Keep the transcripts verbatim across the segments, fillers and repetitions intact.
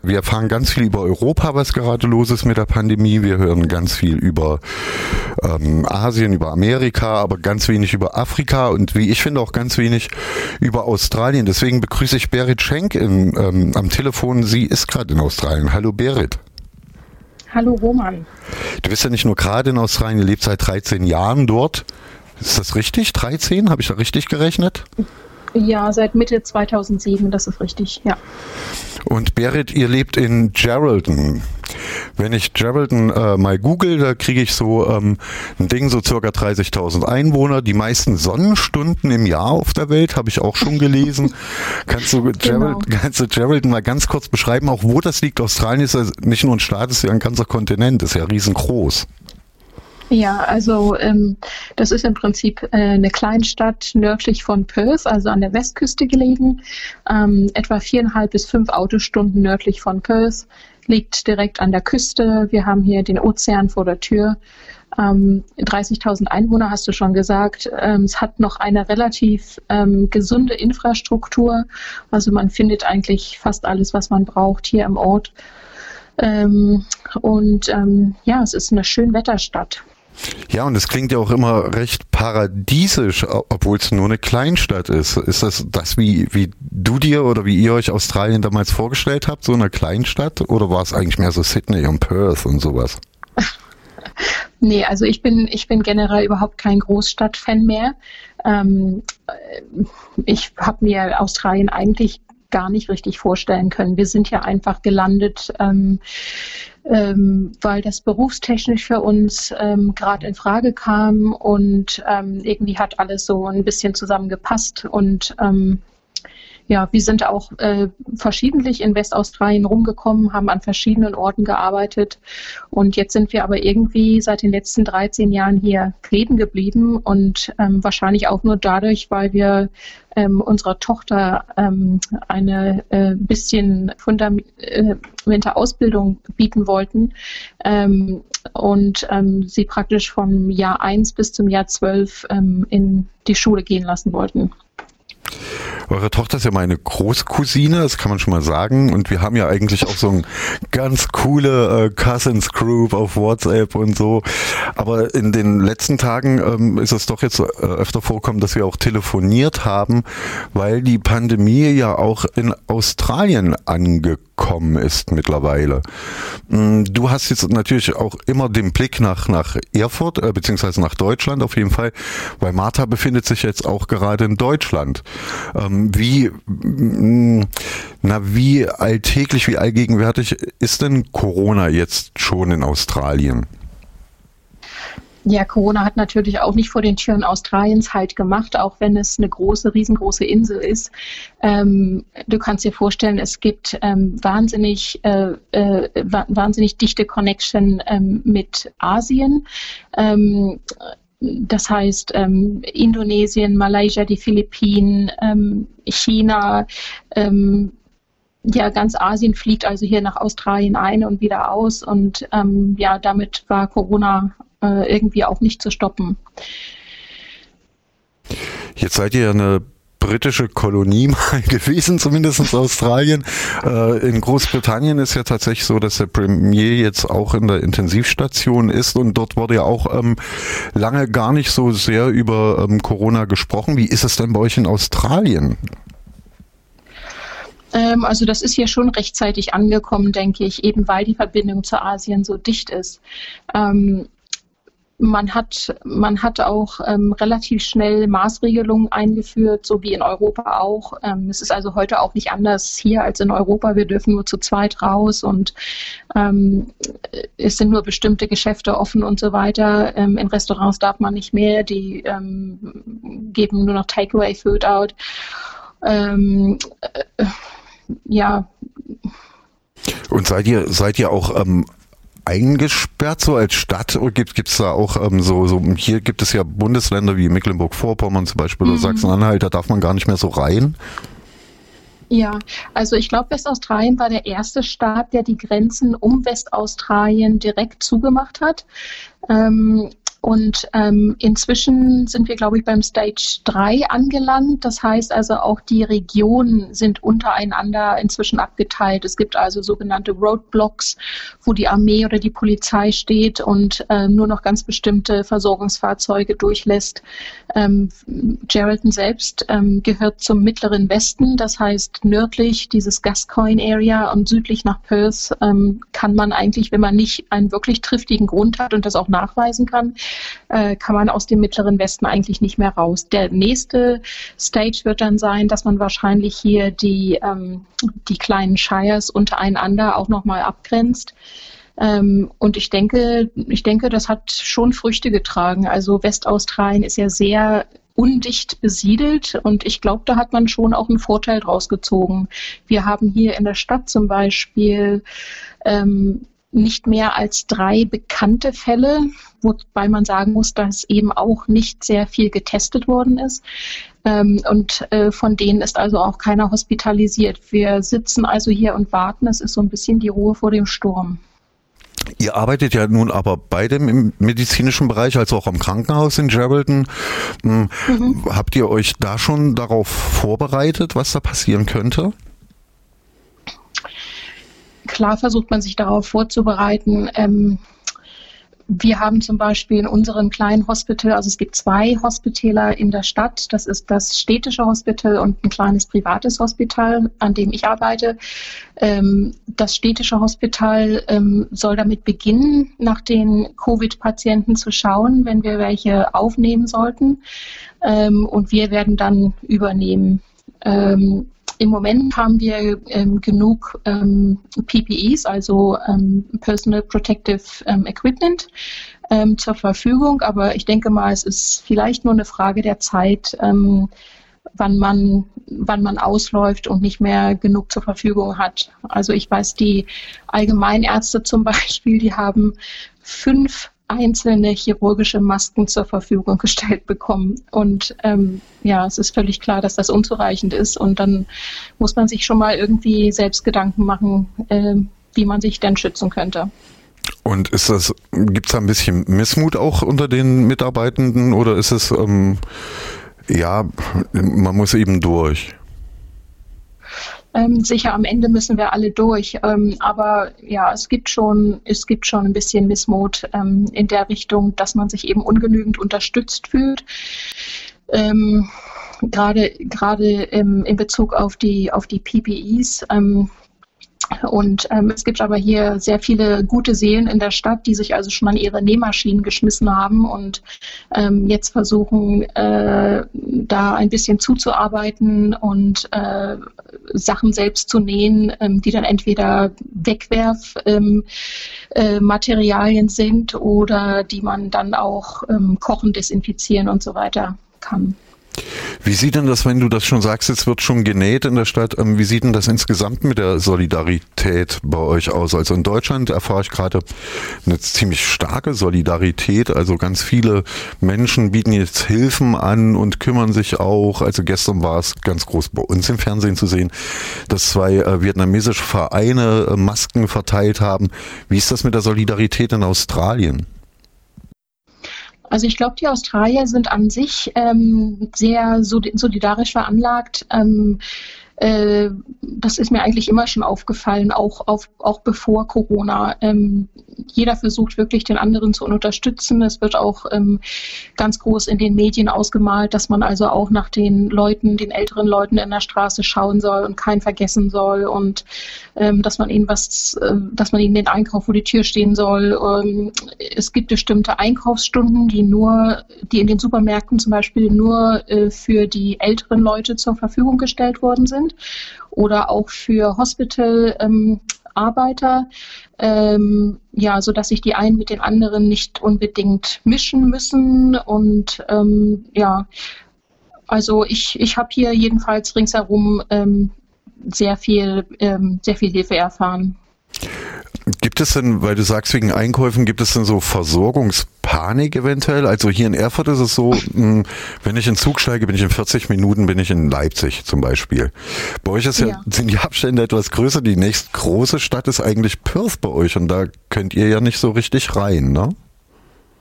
Wir erfahren ganz viel über Europa, was gerade los ist mit der Pandemie. Wir hören ganz viel über ähm, Asien, über Amerika, aber ganz wenig über Afrika und wie ich finde auch ganz wenig über Australien. Deswegen begrüße ich Berit Schenk in, ähm, am Telefon. Sie ist gerade in Australien. Hallo Berit. Hallo Roman. Du bist ja nicht nur gerade in Australien, du lebst seit dreizehn Jahren dort. Ist das richtig? dreizehn? Habe ich da richtig gerechnet? Ja, seit Mitte zweitausendsieben, das ist richtig, ja. Und Berit, ihr lebt in Geraldton. Wenn ich Geraldton äh, mal google, da kriege ich so ähm, ein Ding, so circa dreißigtausend Einwohner, die meisten Sonnenstunden im Jahr auf der Welt, habe ich auch schon gelesen. Kannst du, Gerald, genau. kannst du Geraldton mal ganz kurz beschreiben, auch wo das liegt? Australien ist ja nicht nur ein Staat, ist ja ein ganzer Kontinent, ist ja riesengroß. Ja, also ähm, das ist im Prinzip äh, eine Kleinstadt nördlich von Perth, also an der Westküste gelegen, ähm, etwa viereinhalb bis fünf Autostunden nördlich von Perth, liegt direkt an der Küste. Wir haben hier den Ozean vor der Tür. Ähm, dreißigtausend Einwohner hast du schon gesagt. Ähm, es hat noch eine relativ ähm, gesunde Infrastruktur, also man findet eigentlich fast alles, was man braucht hier im Ort. Ähm, und ähm, ja, es ist eine Schönwetterstadt. Ja, und es klingt ja auch immer recht paradiesisch, obwohl es nur eine Kleinstadt ist. Ist das das, wie, wie du dir oder wie ihr euch Australien damals vorgestellt habt, so eine Kleinstadt? Oder war es eigentlich mehr so Sydney und Perth und sowas? Nee, also ich bin, ich bin generell überhaupt kein Großstadtfan mehr. Ähm, ich habe mir Australien eigentlich gar nicht richtig vorstellen können. Wir sind ja einfach gelandet, ähm, ähm, weil das berufstechnisch für uns ähm, gerade in Frage kam und ähm, irgendwie hat alles so ein bisschen zusammengepasst und ähm, ja, wir sind auch äh, verschiedentlich in Westaustralien rumgekommen, haben an verschiedenen Orten gearbeitet und jetzt sind wir aber irgendwie seit den letzten dreizehn Jahren hier kleben geblieben und ähm, wahrscheinlich auch nur dadurch, weil wir ähm, unserer Tochter ähm, eine äh, bisschen fundamentale Ausbildung bieten wollten ähm, und ähm, sie praktisch vom Jahr eins bis zum Jahr zwölf ähm, in die Schule gehen lassen wollten. Eure Tochter ist ja meine Großcousine, das kann man schon mal sagen. Und wir haben ja eigentlich auch so eine ganz coole äh, Cousins Group auf WhatsApp und so. Aber in den letzten Tagen ähm, ist es doch jetzt äh, öfter vorgekommen, dass wir auch telefoniert haben, weil die Pandemie ja auch in Australien angekommen ist mittlerweile. Du hast jetzt natürlich auch immer den Blick nach, nach Erfurt, äh, beziehungsweise nach Deutschland auf jeden Fall, weil Martha befindet sich jetzt auch gerade in Deutschland. Ähm, Wie, na, wie alltäglich, wie allgegenwärtig ist denn Corona jetzt schon in Australien? Ja, Corona hat natürlich auch nicht vor den Türen Australiens Halt gemacht, auch wenn es eine große, riesengroße Insel ist. Ähm, du kannst dir vorstellen, es gibt ähm, wahnsinnig, äh, äh, wahnsinnig dichte Connection ähm, mit Asien. Ähm, Das heißt ähm, Indonesien, Malaysia, die Philippinen, ähm, China, ähm, ja ganz Asien fliegt also hier nach Australien ein und wieder aus und ähm, ja damit war Corona äh, irgendwie auch nicht zu stoppen. Jetzt seid ihr ja eine britische Kolonie mal gewesen, zumindest in Australien. Äh, in Großbritannien ist ja tatsächlich so, dass der Premier jetzt auch in der Intensivstation ist und dort wurde ja auch ähm, lange gar nicht so sehr über ähm, Corona gesprochen. Wie ist es denn bei euch in Australien? Ähm, also das ist hier schon rechtzeitig angekommen, denke ich, eben weil die Verbindung zu Asien so dicht ist. Ähm, Man hat, man hat auch ähm, relativ schnell Maßregelungen eingeführt, so wie in Europa auch. Ähm, es ist also heute auch nicht anders hier als in Europa. Wir dürfen nur zu zweit raus und ähm, es sind nur bestimmte Geschäfte offen und so weiter. Ähm, in Restaurants darf man nicht mehr, die ähm, geben nur noch Takeaway-Food out. Ähm, äh, ja. Und seid ihr, seid ihr auch ähm eingesperrt so als Stadt oder gibt es da auch ähm, so, so, hier gibt es ja Bundesländer wie Mecklenburg-Vorpommern zum Beispiel oder mhm. Sachsen-Anhalt, da darf man gar nicht mehr so rein? Ja, also ich glaube, Westaustralien war der erste Staat, der die Grenzen um Westaustralien direkt zugemacht hat. Ähm, Und ähm, inzwischen sind wir, glaube ich, beim Stage drei angelangt. Das heißt also, auch die Regionen sind untereinander inzwischen abgeteilt. Es gibt also sogenannte Roadblocks, wo die Armee oder die Polizei steht und äh, nur noch ganz bestimmte Versorgungsfahrzeuge durchlässt. Ähm, Geraldton selbst ähm, gehört zum mittleren Westen. Das heißt, nördlich dieses Gascoyne Area und südlich nach Perth ähm, kann man eigentlich, wenn man nicht einen wirklich triftigen Grund hat und das auch nachweisen kann, äh, kann man aus dem mittleren Westen eigentlich nicht mehr raus. Der nächste Stage wird dann sein, dass man wahrscheinlich hier die, ähm, die kleinen Shires untereinander auch nochmal abgrenzt. Ähm, und ich denke, ich denke, das hat schon Früchte getragen. Also Westaustralien ist ja sehr undicht besiedelt und ich glaube, da hat man schon auch einen Vorteil draus gezogen. Wir haben hier in der Stadt zum Beispiel ähm, nicht mehr als drei bekannte Fälle, wobei man sagen muss, dass eben auch nicht sehr viel getestet worden ist. Ähm, und äh, von denen ist also auch keiner hospitalisiert. Wir sitzen also hier und warten. Es ist so ein bisschen die Ruhe vor dem Sturm. Ihr arbeitet ja nun aber beide im medizinischen Bereich, also auch am Krankenhaus in Geraldton. Mhm. Habt ihr euch da schon darauf vorbereitet, was da passieren könnte? Klar versucht man sich darauf vorzubereiten. Ähm, wir haben zum Beispiel in unserem kleinen Hospital, also es gibt zwei Hospitäler in der Stadt, das ist das städtische Hospital und ein kleines privates Hospital, an dem ich arbeite. Ähm, das städtische Hospital ähm, soll damit beginnen, nach den Covid-Patienten zu schauen, wenn wir welche aufnehmen sollten. Ähm, und wir werden dann übernehmen. Ähm, Im Moment haben wir ähm, genug ähm, P P Es, also ähm, Personal Protective ähm, Equipment, ähm, zur Verfügung. Aber ich denke mal, es ist vielleicht nur eine Frage der Zeit, ähm, wann man, wann man ausläuft und nicht mehr genug zur Verfügung hat. Also ich weiß, die Allgemeinärzte zum Beispiel, die haben fünf einzelne chirurgische Masken zur Verfügung gestellt bekommen. Und ähm, ja, es ist völlig klar, dass das unzureichend ist. Und dann muss man sich schon mal irgendwie selbst Gedanken machen, äh, wie man sich denn schützen könnte. Und ist das, gibt es da ein bisschen Missmut auch unter den Mitarbeitenden oder ist es, ähm, ja, man muss eben durch? Ähm, sicher, am Ende müssen wir alle durch. Ähm, aber ja, es gibt schon, es gibt schon ein bisschen Missmut ähm, in der Richtung, dass man sich eben ungenügend unterstützt fühlt. Ähm, gerade gerade im, in Bezug auf die, auf die P P Es. Ähm, Und ähm, es gibt aber hier sehr viele gute Seelen in der Stadt, die sich also schon an ihre Nähmaschinen geschmissen haben und ähm, jetzt versuchen, äh, da ein bisschen zuzuarbeiten und äh, Sachen selbst zu nähen, ähm, die dann entweder Wegwerfmaterialien ähm, äh, Materialien sind oder die man dann auch ähm, kochen, desinfizieren und so weiter kann. Wie sieht denn das, wenn du das schon sagst, jetzt wird schon genäht in der Stadt, wie sieht denn das insgesamt mit der Solidarität bei euch aus? Also in Deutschland erfahre ich gerade eine ziemlich starke Solidarität, also ganz viele Menschen bieten jetzt Hilfen an und kümmern sich auch. Also gestern war es ganz groß bei uns im Fernsehen zu sehen, dass zwei äh, vietnamesische Vereine äh, Masken verteilt haben. Wie ist das mit der Solidarität in Australien? Also ich glaube, die Australier sind an sich ähm, sehr solidarisch veranlagt. Ähm, äh, das ist mir eigentlich immer schon aufgefallen, auch, auf, auch bevor Corona. Ähm, jeder versucht wirklich, den anderen zu unterstützen. Es wird auch ähm, ganz groß in den Medien ausgemalt, dass man also auch nach den Leuten, den älteren Leuten in der Straße schauen soll und keinen vergessen soll und ähm, dass man ihnen was, äh, dass man ihnen den Einkauf vor die Tür stehen soll. Ähm, es gibt bestimmte Einkaufsstunden, die nur, die in den Supermärkten zum Beispiel nur äh, für die älteren Leute zur Verfügung gestellt worden sind oder auch für Hospital ähm, Arbeiter, ähm, ja, so dass sich die einen mit den anderen nicht unbedingt mischen müssen und ähm, ja, also ich, ich habe hier jedenfalls ringsherum ähm, sehr viel, ähm, sehr viel Hilfe erfahren. Gibt es denn, weil du sagst wegen Einkäufen, gibt es denn so Versorgungspanik eventuell? Also hier in Erfurt ist es so, wenn ich in den Zug steige, bin ich in vierzig Minuten, bin ich in Leipzig zum Beispiel. Bei euch ist ja, ja. sind die Abstände etwas größer. Die nächst große Stadt ist eigentlich Perth bei euch und da könnt ihr ja nicht so richtig rein, ne?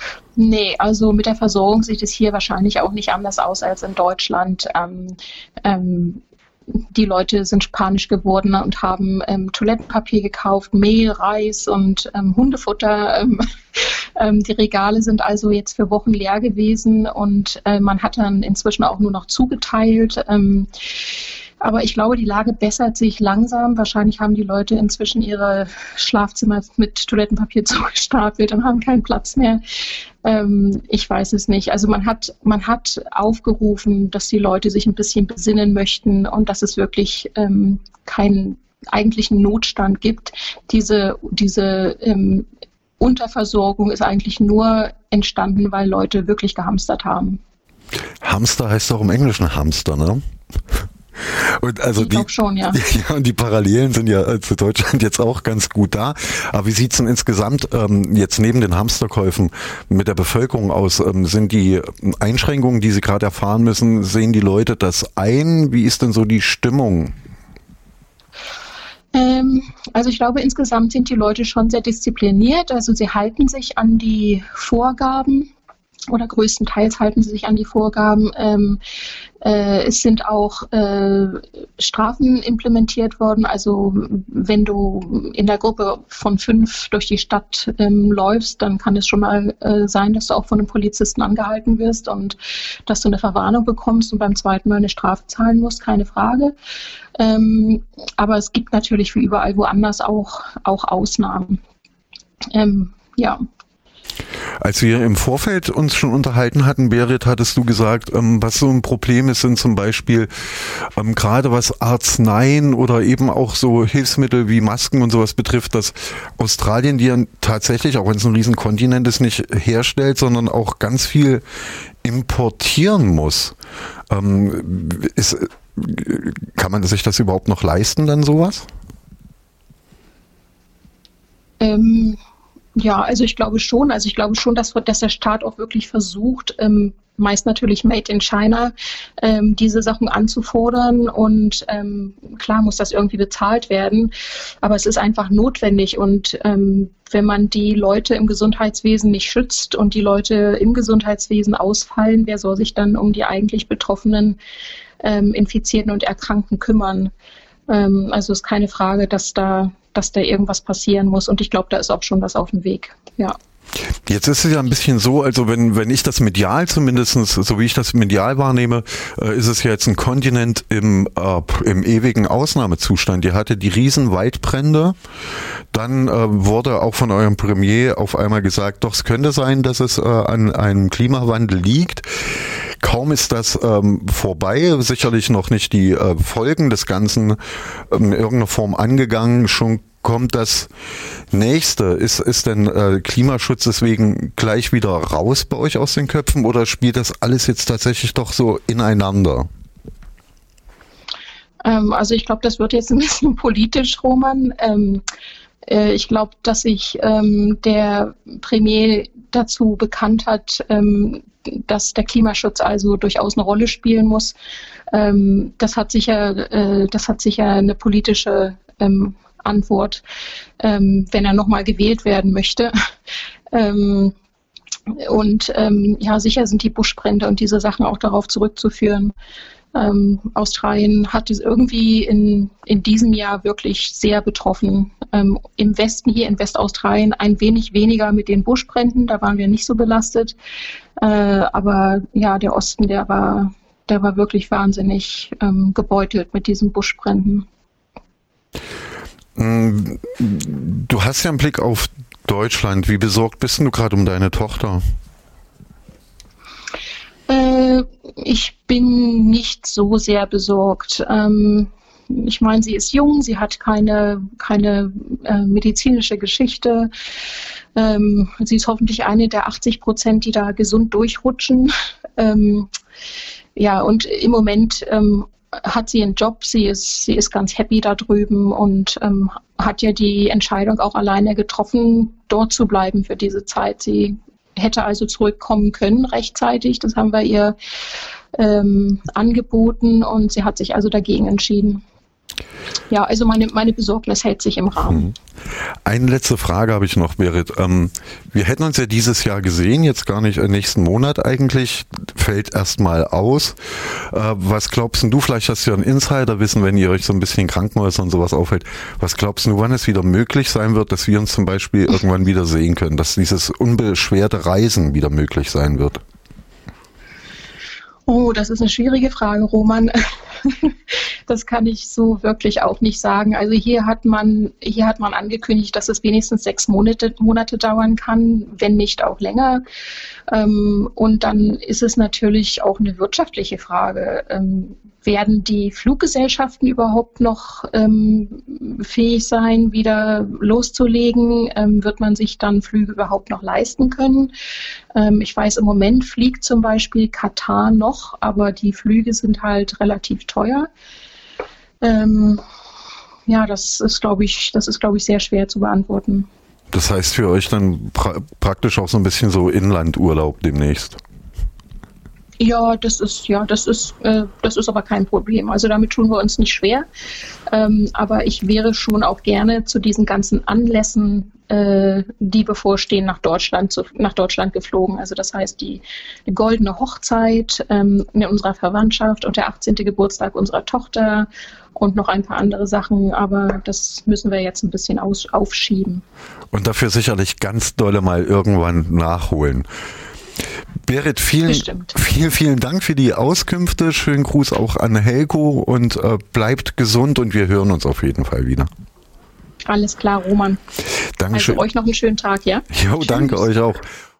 Nee, also mit der Versorgung sieht es hier wahrscheinlich auch nicht anders aus als in Deutschland. Ähm, ähm, die Leute sind panisch geworden und haben ähm, Toilettenpapier gekauft, Mehl, Reis und ähm, Hundefutter. Ähm, ähm, die Regale sind also jetzt für Wochen leer gewesen und äh, man hat dann inzwischen auch nur noch zugeteilt. Ähm, Aber ich glaube, die Lage bessert sich langsam. Wahrscheinlich haben die Leute inzwischen ihre Schlafzimmer mit Toilettenpapier zugestapelt und haben keinen Platz mehr. Ähm, ich weiß es nicht. Also man hat, man hat aufgerufen, dass die Leute sich ein bisschen besinnen möchten und dass es wirklich ähm, keinen eigentlichen Notstand gibt. Diese, diese ähm, Unterversorgung ist eigentlich nur entstanden, weil Leute wirklich gehamstert haben. Hamster heißt doch im Englischen Hamster, ne? Und also ich glaube schon, ja. ja. Und die Parallelen sind ja zu Deutschland jetzt auch ganz gut da. Aber wie sieht's denn insgesamt ähm, jetzt neben den Hamsterkäufen mit der Bevölkerung aus? Ähm, sind die Einschränkungen, die Sie gerade erfahren müssen, sehen die Leute das ein? Wie ist denn so die Stimmung? Ähm, also ich glaube, insgesamt sind die Leute schon sehr diszipliniert. Also sie halten sich an die Vorgaben. Oder größtenteils halten sie sich an die Vorgaben. Ähm, äh, es sind auch äh, Strafen implementiert worden. Also wenn du in der Gruppe von fünf durch die Stadt ähm, läufst, dann kann es schon mal äh, sein, dass du auch von einem Polizisten angehalten wirst und dass du eine Verwarnung bekommst und beim zweiten Mal eine Strafe zahlen musst, keine Frage. Ähm, aber es gibt natürlich wie überall woanders auch, auch Ausnahmen. Ähm, ja. Als wir im Vorfeld uns schon unterhalten hatten, Berit, hattest du gesagt, ähm, was so ein Problem ist, sind zum Beispiel ähm, gerade was Arzneien oder eben auch so Hilfsmittel wie Masken und sowas betrifft, dass Australien die ja tatsächlich, auch wenn es ein Riesenkontinent ist, nicht herstellt, sondern auch ganz viel importieren muss. Ähm, ist, kann man sich das überhaupt noch leisten, dann sowas? Ähm... Ja, also ich glaube schon. Also ich glaube schon, dass, dass der Staat auch wirklich versucht, ähm, meist natürlich Made in China, ähm, diese Sachen anzufordern. Und ähm, klar muss das irgendwie bezahlt werden, aber es ist einfach notwendig. Und ähm, wenn man die Leute im Gesundheitswesen nicht schützt und die Leute im Gesundheitswesen ausfallen, wer soll sich dann um die eigentlich betroffenen ähm, Infizierten und Erkrankten kümmern? Ähm, also ist keine Frage, dass da dass da irgendwas passieren muss. Und ich glaube, da ist auch schon was auf dem Weg. Ja. Jetzt ist es ja ein bisschen so, also wenn wenn ich das medial zumindestens, so wie ich das medial wahrnehme, äh, ist es ja jetzt ein Kontinent im äh, im ewigen Ausnahmezustand. Ihr hatte die riesen Waldbrände, dann äh, wurde auch von eurem Premier auf einmal gesagt, doch es könnte sein, dass es äh, an einem Klimawandel liegt. Kaum ist das ähm, vorbei, sicherlich noch nicht die äh, Folgen des Ganzen ähm, in irgendeiner Form angegangen, schon kommt das Nächste. Ist, ist denn äh, Klimaschutz deswegen gleich wieder raus bei euch aus den Köpfen oder spielt das alles jetzt tatsächlich doch so ineinander? Ähm, also ich glaube, das wird jetzt ein bisschen politisch, Roman. Ähm, äh, ich glaube, dass sich ähm, der Premier dazu bekannt hat, ähm, dass der Klimaschutz also durchaus eine Rolle spielen muss. Ähm, das hat sicher, äh, das hat sicher eine politische ähm, Antwort, ähm, wenn er nochmal gewählt werden möchte. ähm, und ähm, ja, sicher sind die Buschbrände und diese Sachen auch darauf zurückzuführen. Ähm, Australien hat es irgendwie in, in diesem Jahr wirklich sehr betroffen. Ähm, im Westen, hier in Westaustralien, ein wenig weniger mit den Buschbränden, da waren wir nicht so belastet. Äh, aber ja, der Osten, der war, der war wirklich wahnsinnig ähm, gebeutelt mit diesen Buschbränden. Du hast ja einen Blick auf Deutschland. Wie besorgt bist du gerade um deine Tochter? Äh, ich bin nicht so sehr besorgt. Ähm, ich meine, sie ist jung, sie hat keine, keine äh, medizinische Geschichte. Ähm, sie ist hoffentlich eine der achtzig Prozent, die da gesund durchrutschen. Ähm, ja, und im Moment ähm, hat sie einen Job, sie ist, sie ist ganz happy da drüben und ähm, hat ja die Entscheidung auch alleine getroffen, dort zu bleiben für diese Zeit. Sie hätte also zurückkommen können rechtzeitig, das haben wir ihr ähm, angeboten und sie hat sich also dagegen entschieden. Ja, also meine, meine Besorgnis hält sich im Rahmen. Eine letzte Frage habe ich noch, Berit. Ähm, wir hätten uns ja dieses Jahr gesehen, jetzt gar nicht im nächsten Monat eigentlich, fällt erstmal aus. Äh, was glaubst du, vielleicht hast du ja ein Insiderwissen, wenn ihr euch so ein bisschen in Krankenhäusern und sowas aufhält. Was glaubst du, wann es wieder möglich sein wird, dass wir uns zum Beispiel irgendwann wieder sehen können, dass dieses unbeschwerte Reisen wieder möglich sein wird? Oh, das ist eine schwierige Frage, Roman. Das kann ich so wirklich auch nicht sagen. Also hier hat man, hier hat man angekündigt, dass es wenigstens sechs Monate, Monate dauern kann, wenn nicht auch länger. Und dann ist es natürlich auch eine wirtschaftliche Frage. Werden die Fluggesellschaften überhaupt noch ähm, fähig sein, wieder loszulegen? Ähm, wird man sich dann Flüge überhaupt noch leisten können? Ähm, ich weiß, im Moment fliegt zum Beispiel Katar noch, aber die Flüge sind halt relativ teuer. Ähm, ja, das ist, glaube ich, das ist, glaube ich, sehr schwer zu beantworten. Das heißt für euch dann pra- praktisch auch so ein bisschen so Inlandurlaub demnächst? Ja, das ist ja, das ist, äh, das ist aber kein Problem. Also damit tun wir uns nicht schwer. Ähm, aber ich wäre schon auch gerne zu diesen ganzen Anlässen, äh, die bevorstehen, nach Deutschland zu, nach Deutschland geflogen. Also das heißt die, die goldene Hochzeit ähm, in unserer Verwandtschaft und der achtzehnte Geburtstag unserer Tochter und noch ein paar andere Sachen. Aber das müssen wir jetzt ein bisschen aus, aufschieben. Und dafür sicherlich ganz dolle mal irgendwann nachholen. Berit, vielen, vielen, vielen Dank für die Auskünfte. Schönen Gruß auch an Helgo und äh, bleibt gesund und wir hören uns auf jeden Fall wieder. Alles klar, Roman. Dankeschön. Also euch noch einen schönen Tag, ja? Jo, danke euch auch.